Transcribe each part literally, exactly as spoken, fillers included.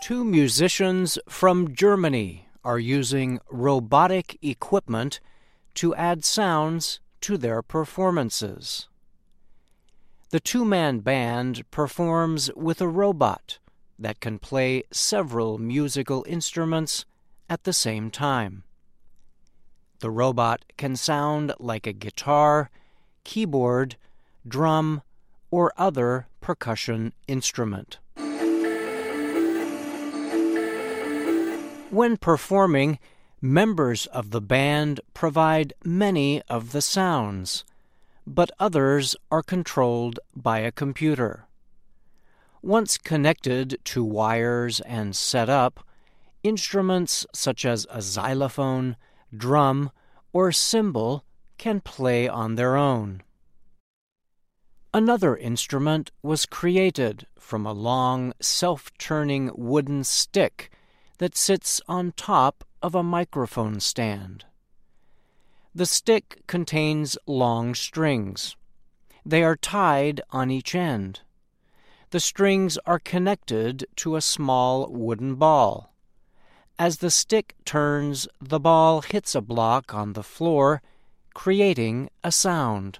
Two musicians from Germany are using robotic equipment to add sounds to their performances. The two-man band performs with a robot that can play several musical instruments at the same time. The robot can sound like a guitar, keyboard, drum, or other percussion instrument. When performing, members of the band provide many of the sounds, but others are controlled by a computer. Once connected to wires and set up, instruments such as a xylophone, drum, or cymbal can play on their own. Another instrument was created from a long, self-turning wooden stick that sits on top of a microphone stand. The stick contains long strings. They are tied on each end. The strings are connected to a small wooden ball. As the stick turns, the ball hits a block on the floor, creating a sound.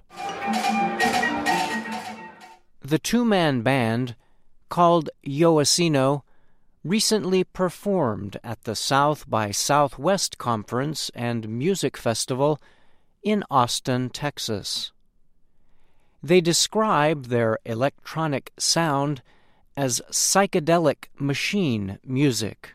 The two-man band, called Yoasino, recently performed at the South by Southwest Conference and Music Festival in Austin, Texas. They describe their electronic sound as psychedelic machine music.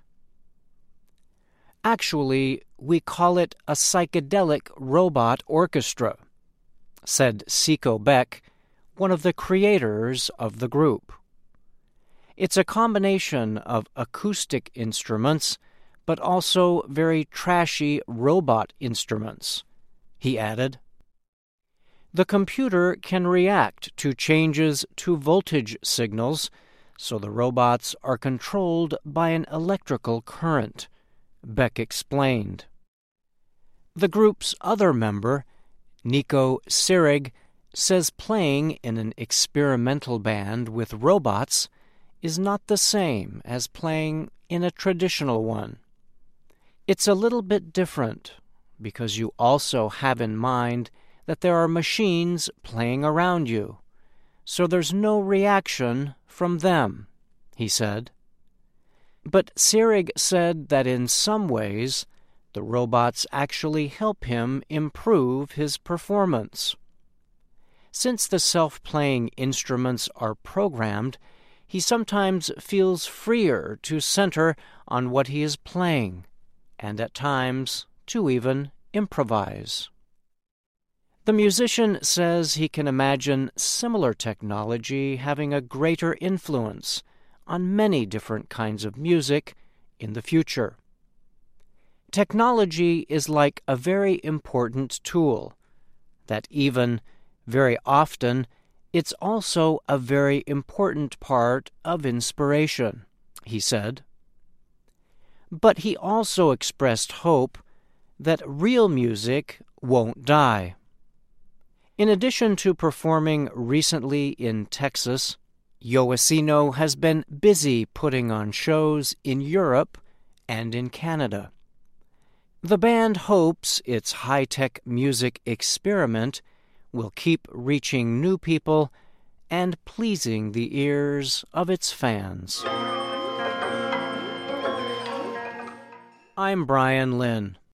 Actually, we call it a psychedelic robot orchestra, said Seiko Beck, one of the creators of the group. It's a combination of acoustic instruments, but also very trashy robot instruments, he added. The computer can react to changes to voltage signals, so the robots are controlled by an electrical current, Beck explained. The group's other member, Nico Sirig, says playing in an experimental band with robots is not the same as playing in a traditional one. It's a little bit different because you also have in mind that there are machines playing around you, so there's no reaction from them, he said. But Sirig said that in some ways, the robots actually help him improve his performance. Since the self-playing instruments are programmed, he sometimes feels freer to center on what he is playing, and at times to even improvise. The musician says he can imagine similar technology having a greater influence on many different kinds of music in the future. Technology is like a very important tool, that even, very often, it's also a very important part of inspiration, he said. But he also expressed hope that real music won't die. In addition to performing recently in Texas, Yoasino has been busy putting on shows in Europe and in Canada. The band hopes its high-tech music experiment will keep reaching new people and pleasing the ears of its fans. I'm Brian Lynn.